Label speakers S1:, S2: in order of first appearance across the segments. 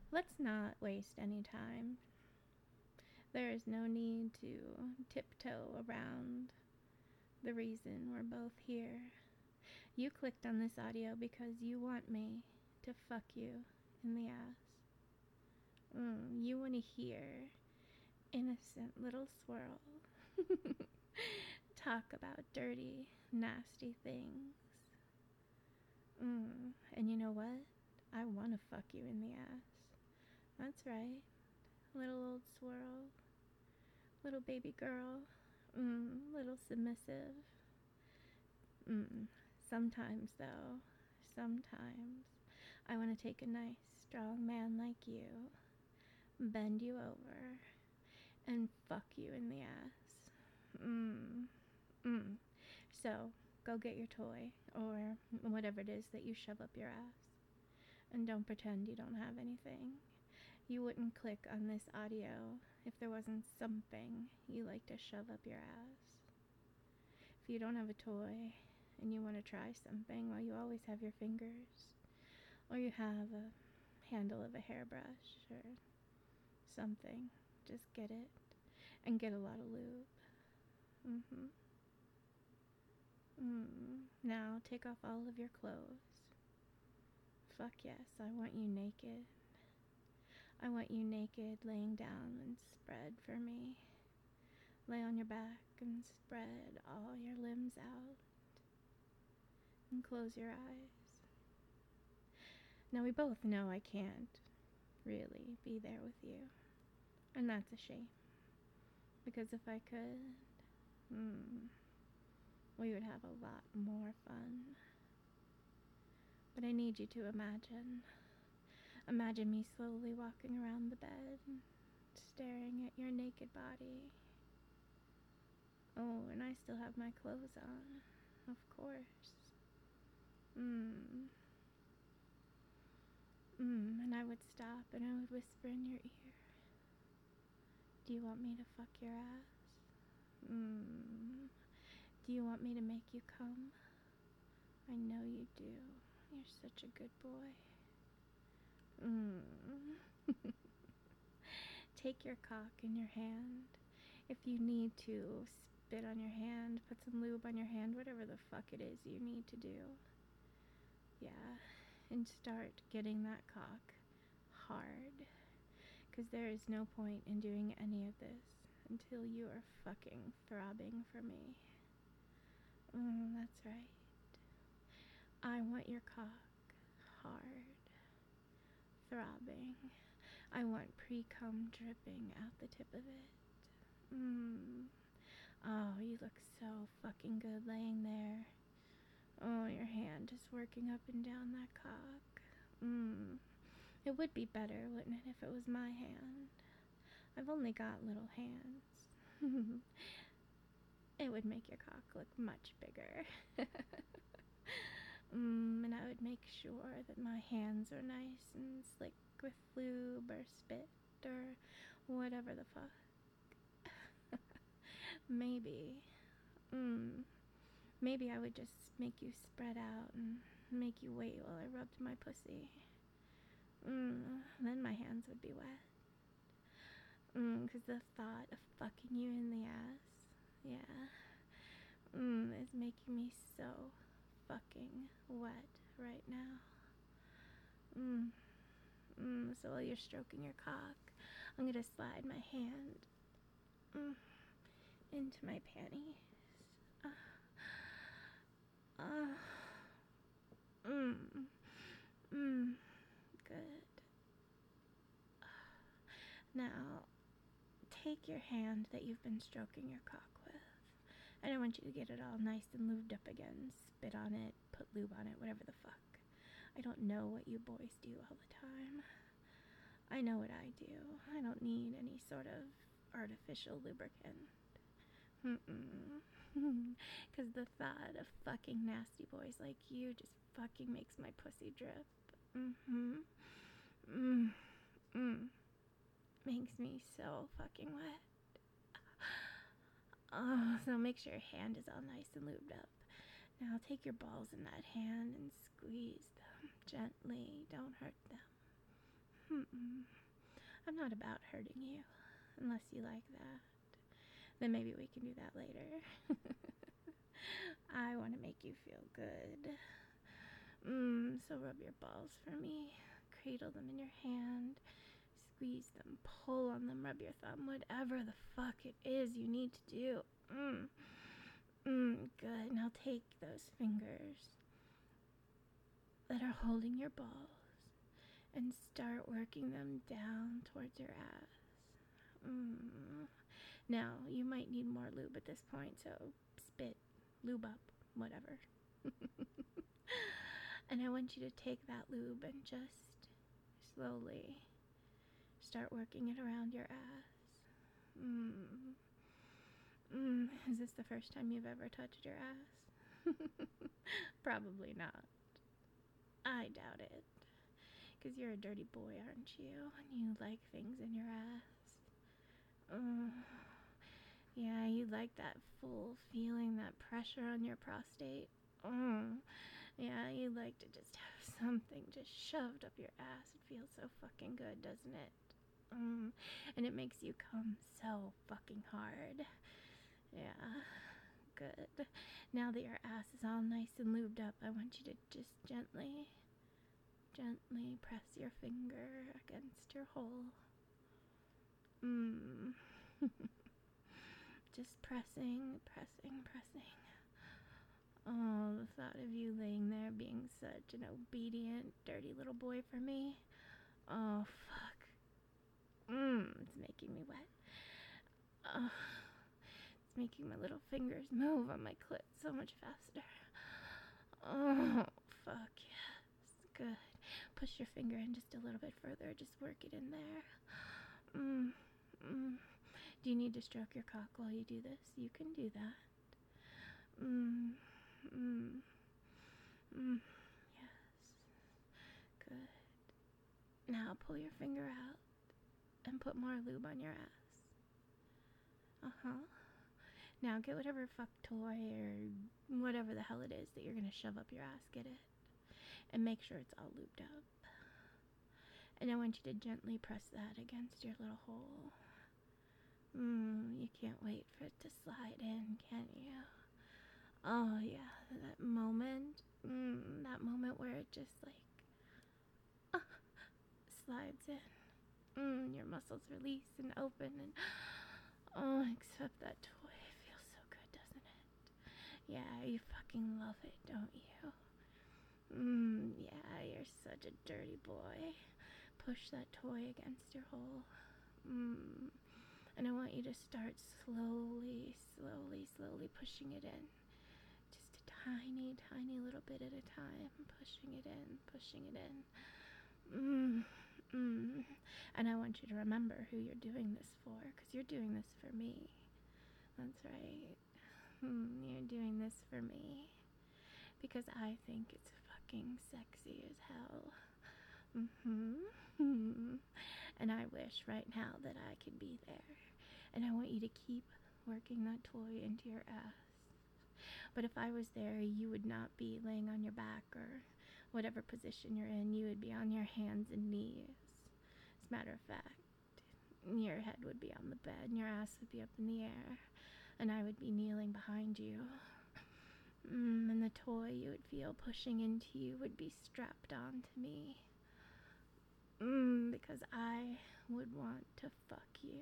S1: Let's not waste any time. There is no need to tiptoe around the reason we're both here. You clicked on this audio because you want me to fuck you in the ass. You want to hear innocent little swirl talk about dirty, nasty things. And you know what? I want to fuck you in the ass. That's right. Little old swirl. Little baby girl. Little submissive. Sometimes, though, sometimes I want to take a nice, strong man like you, bend you over, and fuck you in the ass. So, go get your toy, or whatever it is that you shove up your ass. And don't pretend you don't have anything. You wouldn't click on this audio if there wasn't something you like to shove up your ass. If you don't have a toy and you want to try something, well, you always have your fingers. Or you have a handle of a hairbrush or something. Just get it. And get a lot of lube. Now take off all of your clothes. Fuck yes, I want you naked. I want you naked, laying down and spread for me. Lay on your back and spread all your limbs out. And close your eyes. Now we both know I can't really be there with you. And that's a shame. Because if I could, we would have a lot more fun. But I need you to imagine. Imagine me slowly walking around the bed, staring at your naked body. Oh, and I still have my clothes on, of course. And I would stop and I would whisper in your ear, do you want me to fuck your ass? Do you want me to make you come? I know you do. You're such a good boy. Take your cock in your hand. If you need to, spit on your hand, put some lube on your hand, whatever the fuck it is you need to do. Yeah, and start getting that cock hard. Because there is no point in doing any of this until you are fucking throbbing for me. That's right. I want your cock hard, throbbing. I want pre-cum dripping out the tip of it. Oh, you look so fucking good laying there. Oh, your hand just working up and down that cock. It would be better, wouldn't it, if it was my hand? I've only got little hands. It would make your cock look much bigger. And I would make sure that my hands are nice and slick with lube or spit or whatever the fuck. Maybe. Maybe I would just make you spread out and make you wait while I rubbed my pussy. Then my hands would be wet. 'Cause the thought of fucking you in the ass, yeah, is making me so fucking wet right now. So while you're stroking your cock, I'm gonna slide my hand into my panties. Good. Now, take your hand that you've been stroking your cock with, and I want you to get it all nice and lubed up again. Spit on it, put lube on it, whatever the fuck. I don't know what you boys do all the time. I know what I do. I don't need any sort of artificial lubricant. Because the thought of fucking nasty boys like you just fucking makes my pussy drip. Makes me so fucking wet. Oh, so make sure your hand is all nice and lubed up. Now take your balls in that hand and squeeze them gently. Don't hurt them. I'm not about hurting you, unless you like that. Then maybe we can do that later. I want to make you feel good. So rub your balls for me. Cradle them in your hand. Squeeze them, pull on them, rub your thumb, whatever the fuck it is you need to do. Good. Now take those fingers that are holding your balls and start working them down towards your ass. Now, you might need more lube at this point, so spit, lube up, whatever. And I want you to take that lube and just slowly start working it around your ass. Is this the first time you've ever touched your ass? Probably not. I doubt it. Because you're a dirty boy, aren't you? And you like things in your ass. Yeah, you like that full feeling, that pressure on your prostate. Yeah, you like to just have something just shoved up your ass. It feels so fucking good, doesn't it? And it makes you come so fucking hard. Yeah, good. Now that your ass is all nice and lubed up, I want you to just gently press your finger against your hole. Just pressing. Oh, the thought of you laying there being such an obedient, dirty little boy for me. Oh, fuck. It's making me wet. It's making my little fingers move on my clit so much faster. Oh, fuck yes. Good. Push your finger in just a little bit further. Just work it in there. Do you need to stroke your cock while you do this? You can do that. Yes. Good. Now pull your finger out and put more lube on your ass. Now get whatever fuck toy or whatever the hell it is that you're gonna shove up your ass, get it? And make sure it's all lubed up. And I want you to gently press that against your little hole. You can't wait for it to slide in, can you? Oh yeah, that moment where it just like slides in. Your muscles release and open and except that toy feels so good, doesn't it? Yeah, you fucking love it, don't you? Yeah, you're such a dirty boy. Push that toy against your hole. And I want you to start slowly pushing it in. Just a tiny little bit at a time. Pushing it in. And I want you to remember who you're doing this for, because you're doing this for me. That's right. You're doing this for me. Because I think it's fucking sexy as hell. And I wish right now that I could be there. And I want you to keep working that toy into your ass. But if I was there, you would not be laying on your back or whatever position you're in. You would be on your hands and knees. As a matter of fact, your head would be on the bed and your ass would be up in the air. And I would be kneeling behind you. And the toy you would feel pushing into you would be strapped on to me. Because I would want to fuck you.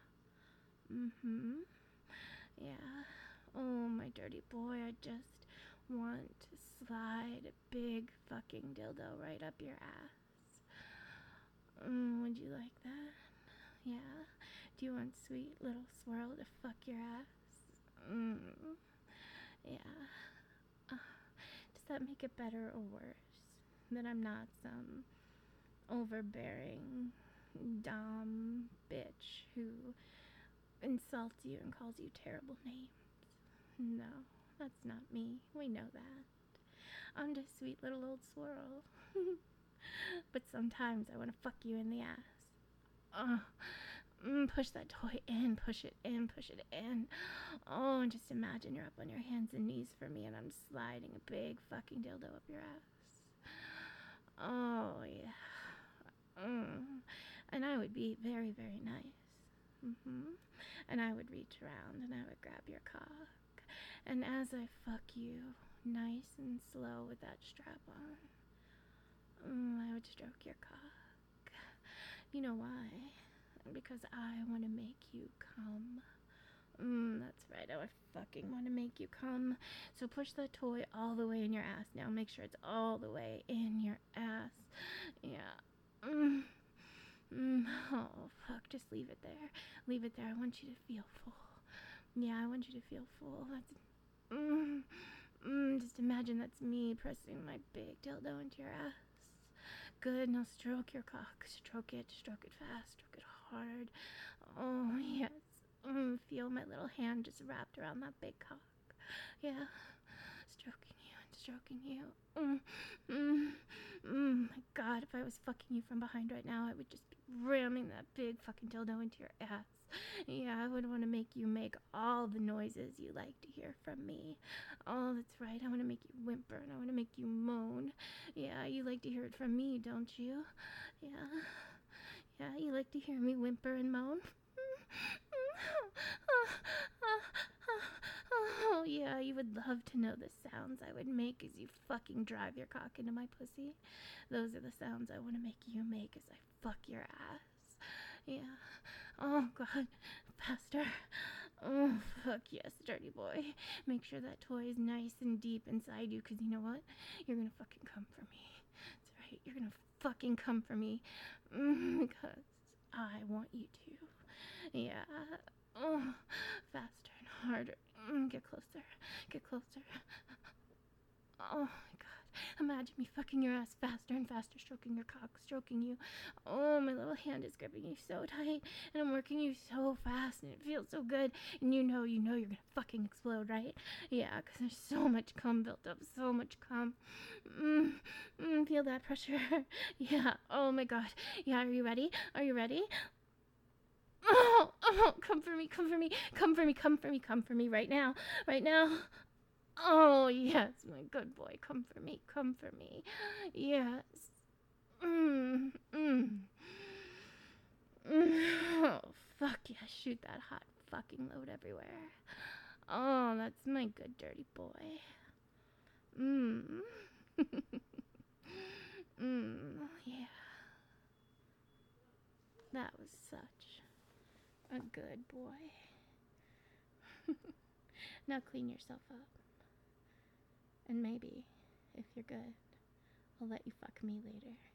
S1: Yeah. Oh, my dirty boy, I just want to slide a big fucking dildo right up your ass. Would you like that? Yeah. Do you want sweet little swirl to fuck your ass? Yeah. Does that make it better or worse? That I'm not some overbearing dumb bitch who insults you and calls you terrible names. No, that's not me. We know that. I'm just sweet little old swirl. But sometimes I want to fuck you in the ass. Push that toy in, push it in. Oh, and just imagine you're up on your hands and knees for me and I'm sliding a big fucking dildo up your ass. Oh, yeah. And I would be very, very nice. And I would reach around and I would grab your cock. And as I fuck you, nice and slow with that strap on, I would stroke your cock. You know why? Because I want to make you come. That's right, I fucking want to make you come. So push that toy all the way in your ass now. Make sure it's all the way in your ass. Yeah. Oh, fuck, just leave it there. Leave it there. I want you to feel full. Yeah, I want you to feel full. Just imagine that's me pressing my big dildo into your ass. Good, now stroke your cock. Stroke it fast, stroke it hard. Oh, yes. Feel my little hand just wrapped around that big cock. Yeah. Stroking you and stroking you. My God, if I was fucking you from behind right now, I would just be ramming that big fucking dildo into your ass. Yeah, I would want to make you make all the noises you like to hear from me. Oh, that's right. I want to make you whimper and I want to make you moan. Yeah, you like to hear it from me, don't you? Yeah. Yeah, you like to hear me whimper and moan? Oh, yeah, you would love to know the sounds I would make as you fucking drive your cock into my pussy. Those are the sounds I want to make you make as I fuck your ass. Yeah. Oh, God. Faster. Oh, fuck yes, dirty boy. Make sure that toy is nice and deep inside you, because you know what? You're gonna fucking come for me. That's right. You're gonna fucking come for me. Because I want you to. Yeah. Oh, faster and harder. Get closer. Get closer. Oh my God. Imagine me fucking your ass faster and faster, stroking your cock, stroking you. Oh, my little hand is gripping you so tight, and I'm working you so fast, and it feels so good. And you know you're gonna fucking explode, right? Yeah, because there's so much cum built up, so much cum. Feel that pressure. Yeah, oh my God. Yeah, are you ready? Are you ready? Oh, come for me, come for me, come for me, come for me, come for me right now, right now. Oh, yes, my good boy, come for me, come for me. Yes. Oh, fuck yeah, shoot that hot fucking load everywhere. Oh, that's my good dirty boy. Yeah. That was such a good boy. Now clean yourself up. And maybe, if you're good, I'll let you fuck me later.